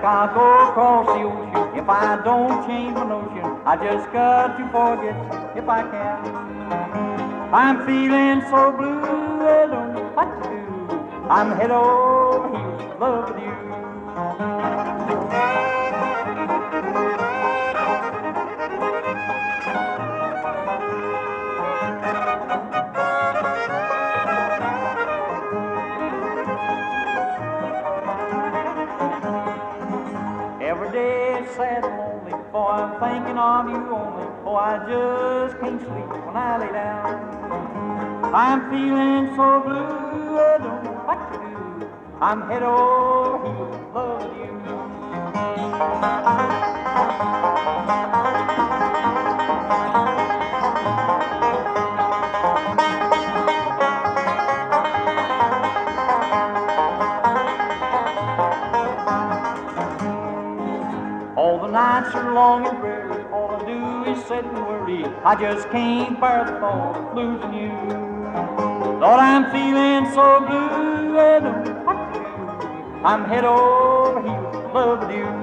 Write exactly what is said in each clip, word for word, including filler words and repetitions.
I'll go across the ocean if I don't change my notion. I just got to forget you if I can. I'm feeling so blue, I don't know what to do. I'm head over heels in love with you. Every day it's sad and lonely, for I'm thinking of you only. Oh, I just can't sleep when I lay down. I'm feeling so blue, I don't know what to do. I'm head over heels in love with you. All the nights are long and dreary, all I do is sit and worry. I just can't bear the thought of losing you. Lord, I'm feeling so blue, I don't know what to do. I'm head over heels in love with you.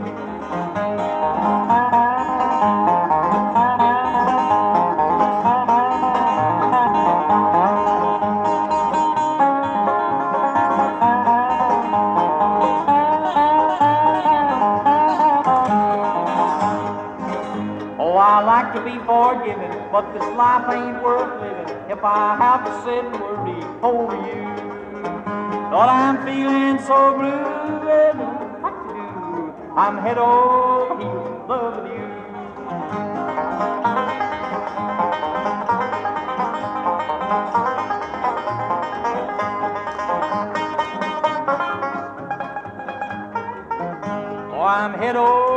Oh, I like to be forgiven, but this life ain't worth living if I have to sit and worry over you. Lord, I'm feeling so blue, I don't know what to do. I'm head over heels in love with you. Oh, I'm head over